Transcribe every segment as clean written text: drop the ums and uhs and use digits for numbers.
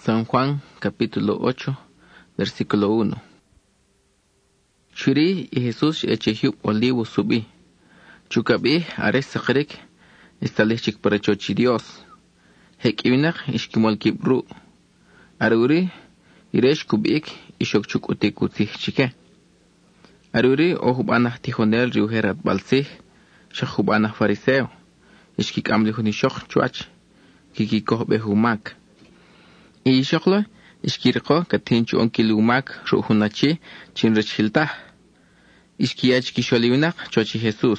San Juan, capítulo 8, versículo 1. Shuri y Jesús echehub olivo subi. Chukabi ares sakrik, estalechik para chochi Dios. Hekiwinak ishkimol kibru. Aruri, iresh kubik, ishokchuk utikutih chike. Aruri ohubanah tijonel riuherat balsih, shahubanah fariseo. Ishkik amlihunishok chuach, kikikoh behumak. Ishoklo, ishkirko katinchu onkilumak ruhunachi chinrachiltah. Ishkiach kisholiwinak chochi Jesús.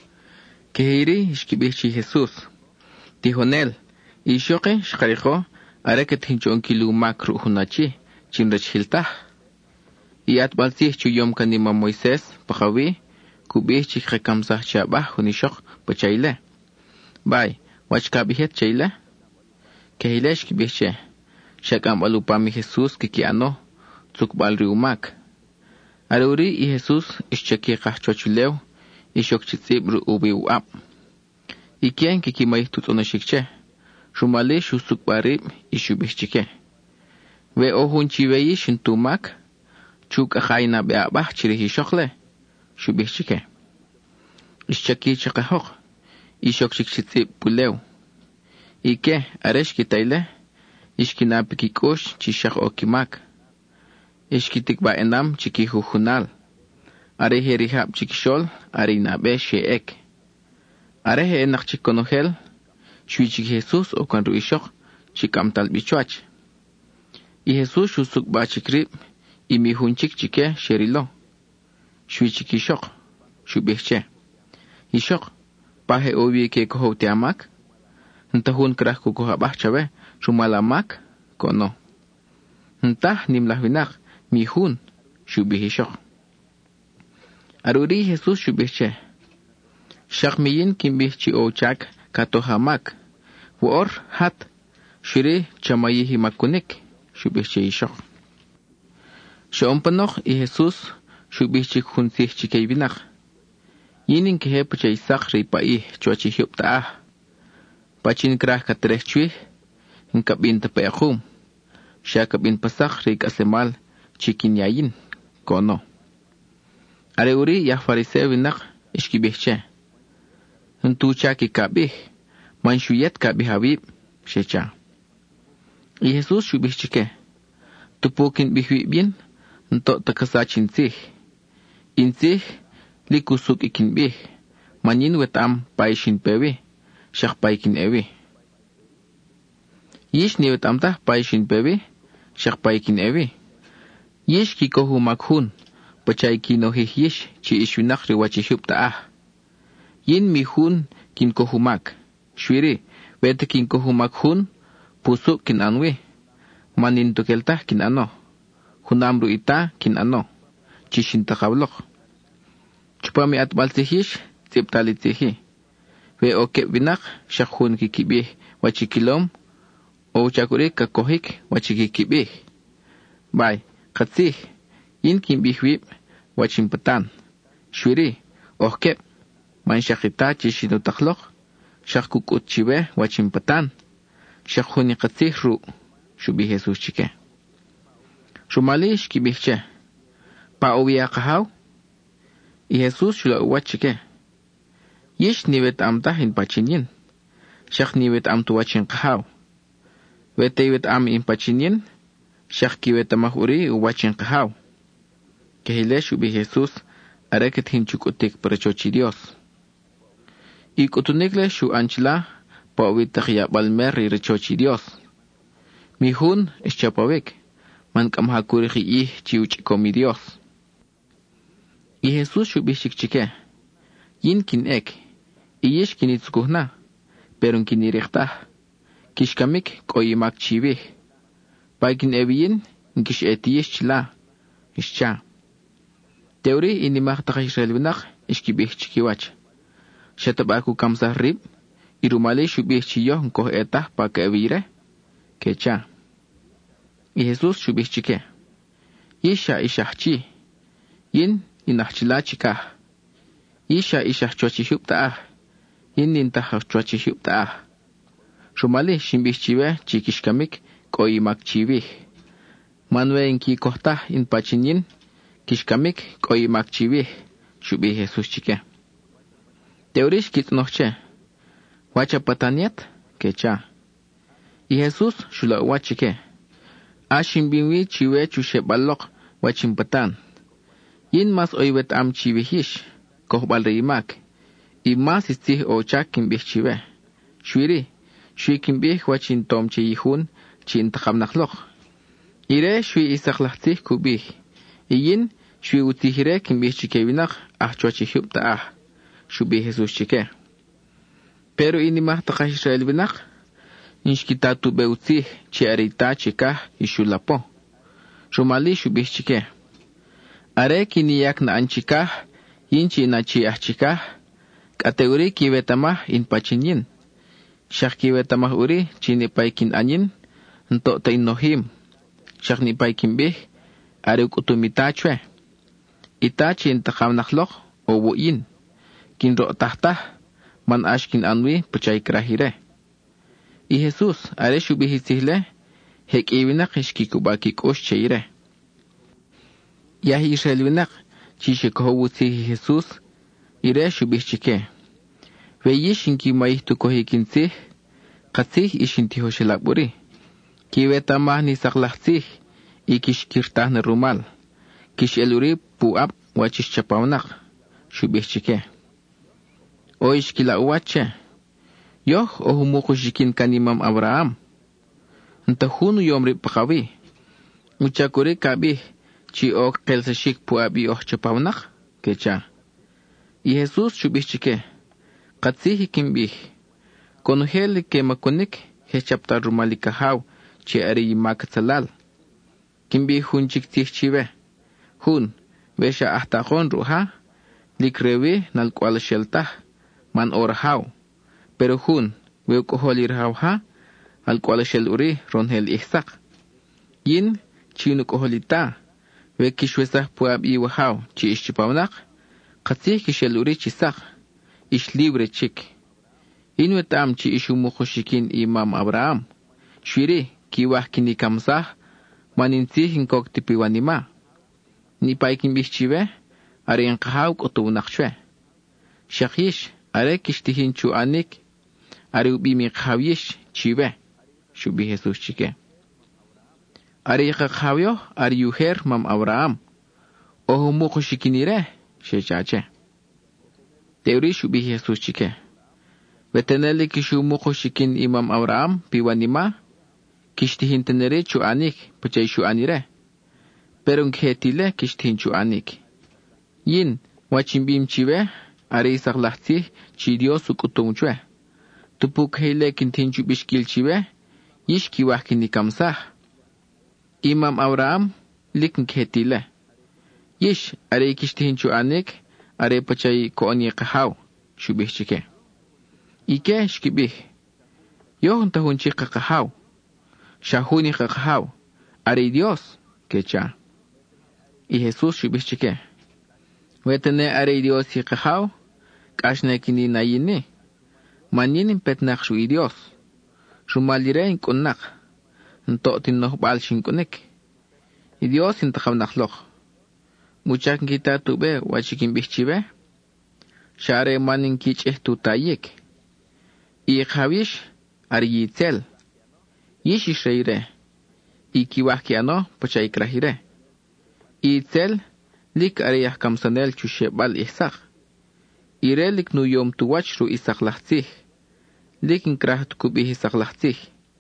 Kehiri ishkibichi Jesús. Tijonel, ishoke shkariko are katinchu onkilumak ruhunachi chinrachiltah. Iat balsih chuyom kanima Moisés pakawi kubih chikrekamsah chabah hunishok pachayle. Bay, wachkabihet chayle? Kehile ishkibiche. Shakam alupami Jesús kikiano, tsukbal riumak. Aruri y Jesús ishchaki kachchulew, ishok chitzib ubi uap. Ikien kikimay tutonashikche, shumali shusukbarib ishubishchike. We ohun chiveyi shintumak, chuk achaina beabah chirihishokle, shubishchike. Ishchaki chakahok, ishok chitzib pulew. Ike aresh kitayle, ishkinapikikosh chishak okimak. Ishkitikba enam chikihuhunal. Arehe rihab chikishol, arinabe sheek. Arehe enak chikonohel, shuichik Jesús o kan ruishok, chikamtal bichuach. Y Jesús shusukba chikrib, imihunchik chike sherilo. Shuichik ishok, shubihche. Ishok, pahe ovi ke koho tiamak. Ntahun krah kukuhabah chawe, shumalamak, kono. Ntah nimlahwinak, mihun, shubihishok. Aruri Jesús shubihche. Shakmiyin kimbihchi ochak, katohamak. Wor hat, shiri chamayihi makunik, shubihche ishok. Shompanok y Jesús shubihchik hunsih chikaybinak. Yinin kehep chaysak ripaih chuachihiyup taah. Pachin krah katreh chuih, nkabin tapeakum. Siya kabin pasak rig asemal chikinyayin, kono. Areuri yah fariseo winak ishkibihche. Ntucha ki kabih, manshuyet kabih habib, shecha. Y Jesús shubihchike. Tupukin bihwibin, nto takasachin sih. Insih, likusuk ikin bih, manin wetam paishin pewi. Shak paikin ewi. Yish niwet amtah paishin pewi, shak paikin ewi. Yish kikohu makhun, pachay kinohih yish, chi ishwinak riwachihub taah. Yin mihun kin kohumak, shwiri, wete kin kohumak hun, pusuk kin anwi. Manin tukeltah kin ano. Hunamru ita kin ano. Chishin takablok. Chupami at balsihish, ziptalitihi. We oke binak, shakhun kikibih, wachikilom, o chakurik kakohik, wachikikibih. Bay, katsih, yin kimbihwib, wachimpatan. Shwiri, ohkep, man shakita chishinu taklok, shakkukut chiwe, wachimpatan. Shakhuni katsih ru, shubi Jesús chike. Shumalish kibihche, pa uwiya kahaw, y Jesús shula uwachike. Yish niwet amtah in pachinyin. Shak niwet am tuwachin kahaw. Wete wet am in pachinyin. Shak kiwet amahuri uwachin kahaw. Kehile shubi Jesús areket hinchukutik para chochi Dios. Ikutunikle shu anchila pawit takya balmer richochi Dios. Mihun ischapawik. Man kamhakuri ih chiuchikomi Dios. Y Jesús shubi shikchike. Yin kin ek. Iyish kinitsukuhna, pero kiniriktah. Kishkamik koyimak chibih. Paikin eviyin, nkish etiyish chila. Ishcha. Teori inimak takishrelwinak, ishkibih chikiwach. Shatabaku kamsah rib, irumali shubih chiyo nkoh etah paka evire. Kecha. Y Jesús shubih chike. Yisha ishahchi. Yin inachila chikah. Yisha ishah chochihub taah. Yin nintah chochihub taah. Shumali shimbih chiwe chikishkamik k'oyimak chiwih. Manwen ki kohta in pachinyin, kishkamik k'oyimak chiwih, shubi Jesús chike. Teorish kitnoche, wacha pataniet, kecha. Y Jesús shula wachike. Ashin binwi chiwe chushe balok wachin patan. Yin mas oiwet am chiwihish, kohbal reimak. Y mas istih ochak kimbih chiwe. Shwiri, shwi kimbih wachin tom che yihun, chin takam naklok. Ire shwi isaklahtih kubih. Yin shwi utihire kimbih chike winak, chwachi hubta shubi Jesús chike. Pero inimah taka Israel winak, inshkita tube utih chi arita chikah ishulapo. Shumali shubih chike. Are kiniyak na anchikah, yinchi na chiah chikah, kateuri kiwetamah in pachinyin. Shak kiwetamah uri chini paikin anyin, nto ta innohim. Shak ni paikin bih, are ukutumita chwe. Ita chin takam naklok, owo yin. Kinro tahtah, man ashkin anwi pachay krahire. Y Jesús, are shubih isihle, hek iwinak ishkikubaki kosh cheire. Yahi Israel winak, chishe kohowuti Jesús, ire shubih chike. Veyish inki maihtu kohikinsih, katsih ishinti hoshelaburi. Kiwetamah ni saklahtsih, ikish kirtah na rumal. Kish eluri puab wachish chapawnak, shubih chike. Oish kila uwache. Yoh ohumukushikin kanimam Abraham. Ntahunu yomri pakawi. Uchakuri kabih. Chi o kelsashik puabi chapawnak. Kecha. Y Jesús shubih chike. Katsihi kimbih. Konuheli ke makunik. Hechapta rumalikahaw. Chi ari yimakatsalal. Kimbih hun chiktih chive. Hun. Vesha ahtakon ruha. Likrewi nalkwal sheltah. Man orahaw. Pero hun, weo koholir hawha, al kuala shel uri ronhel ihsak. Yin, chinu koholita, we kishwesah puab iwahaw, chi ishchipawnak, katsih kishel uri chisak, ish libre chik. Inwetam chi ishumukhushikin imam Abraham, shwiri, kiwah kinikamsah, manintzih inkok tipiwanima. Nipaikin bishchive, are yankahaw kotuwnak shwe. Shakish, are kishtihin chu anik, are ubimi khawish chive, shubi Jesús chike. Are yakakhavyo, are yuher mam Abraham, ohumuko shikinire, shechache. Teori shubi Jesús chike. Vetenele kishumuko shikin imam Abraham, piwanima, kishtihin tenere chu anik, pachay shu anire. Pero nkhetile kishtihin chu anik. Yin, wachimbim chive, are isaklahtih, chi Dios ukutumchwe. Tupuk hele kintinchu bishkil chive, yish kiwah kinikamsah. Imam Abraham, likn khetile. Yish, are kishtihinchu anik, are pachay koonye kahaw, shubih chike. Ike shkibih. Yohun tahunchi kakahaw. Shahuni kakahaw. Are Dios, kecha. Y Jesús shubih chike. Wetene are Dios kakahaw, kashne kini nayini. Maninin petnak shu Dios. Shumalire inkunak. Nto tinnoh bal shinkunik. Dios intakam naklok. Muchak kita tube wachikin bihchive. Share manin kich tutayik. I khawish ar yitzel. Yishish reire. I kiwahki ano pachay krahire. Itzel lik ariyah kamsanel chushe bal ihsak. Ire lik nu yom tuwach ru isaklahtsih. Likin kraht kubih isaklahtsih.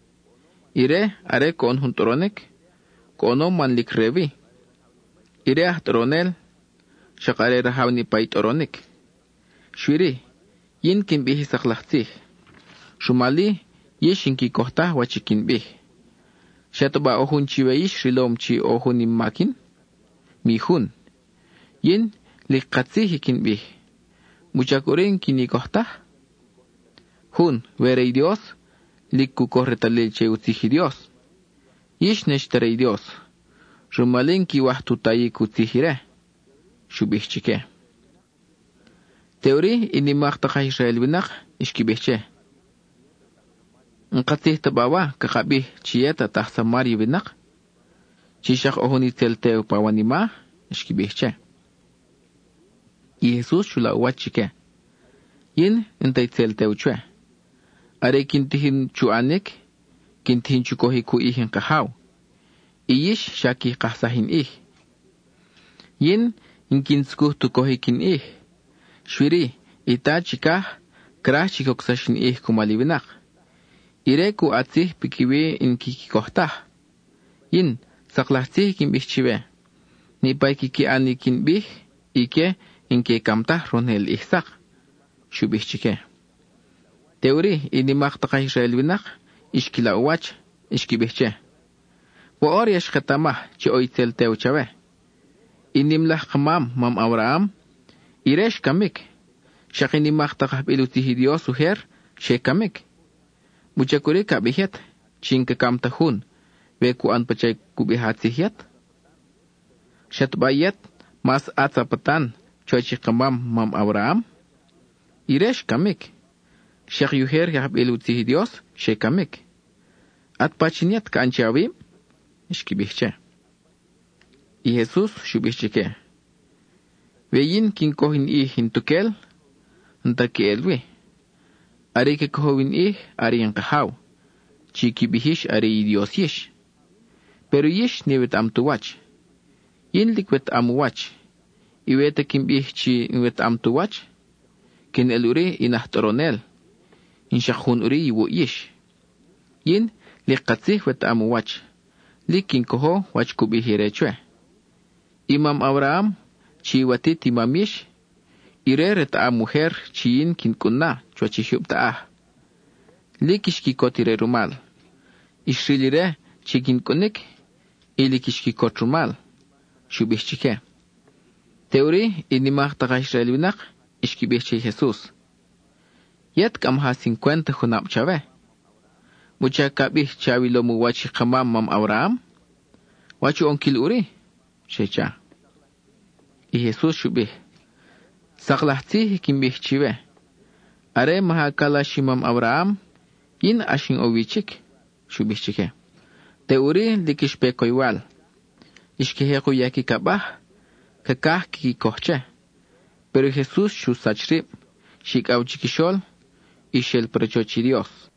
Ire are kon huntoronik. Kono man lik revi. Ire ahtoronel. Shakare rahawni paitoronik. Shwiri. Yin kin bih isaklahtsih. Shumali yishin ki kohtah wachikin bih. Shatoba ohun chiweish rilom chi ohun immakin. Mihun. Yin lik katsih kin bih. Muchakurin kini kohtah. Hun, verei Dios, liku corretalil che utiji Dios. Yish neshterei Dios. Rumalin ki wahtutayi kutijire. Shubih chike. Teori inimak taka Israel winak, ishkibihche. Nqatih tabawa kakabih chiyeta tah Samaria binak. Chishak ohuni telteo pawanima, ishkibihche. Y Jesús chula uwachike. Yin intay telteo chwe. Are kintihin chuanek, kintihin chukohi ku ihin kahaw. Iyish shaki kahsahin ih. Yin inkinskuh tukohi kin ih. Shwiri, ita chikah, krah chikoksashin ih kumalibinak. Ire ku atzih pikiwe inkikikohtah. Yin, saklahtih kinbihchiwe. Nipay kiki ani kinbih, ike inke kamtah ronel ihsak. Shubihchike. Teori inimak taka Israel winak, ishkila uwach, ishkibihche. Woor yashkatamah chi oitel teo chawe. Inimlah kamam mam Abraham, iresh kamik. Shakinimak taka bilutihi Dios uher, she kamik. Muchakuri kabihet, chinka kamtahun, wekuan pachay kubihatsihiyat. Shatbayet, mas atzapatan, chochi kamam mam Abraham. Iresh kamik. Shak yuher yabilutihi Dios, she kamik. At pachiniat kaanchawim, ishkibihche. Y Jesús shubihchike. Veyin kinkohin hintukel, ntakielwi. Ari ke kohowin ari yang kahaw. Chiki bihish ari Dios yish. Pero yish niwet am tuwach. Yin likwet am wach. Iweta kimbih chi niwet am tuwach. Kin eluri inahtoronel. Inshakun uri iwo yish. Yin likatzih wet am wach. Likin koho wach kubihirechwe. Imam Abraham chi watit imam yish. Ireret a mujer chiin kinkuna chuachishub taah. Likishki kotire rumal. Ishrilire chikinkunik ilikishki kot rumal. Shubishchike. Teori inimak taka Israel winak ishkibihche Jesús. Yet kamha 50 hunap chave. Mucha kabih chawilo mu wachi kamam mam Abraham. Wachi onkil uri. Shecha. Y Jesús shubih. Saklahti kimbihchiwe. Are mahakala shimam Abraham, yin ashin owichik, shubihchike. Teuri likishpeko igual. Ishkeheku yaki kabah, kakah kikikoche. Pero Jesús shusachrib, shikauchikishol, ishel prechochi Dios.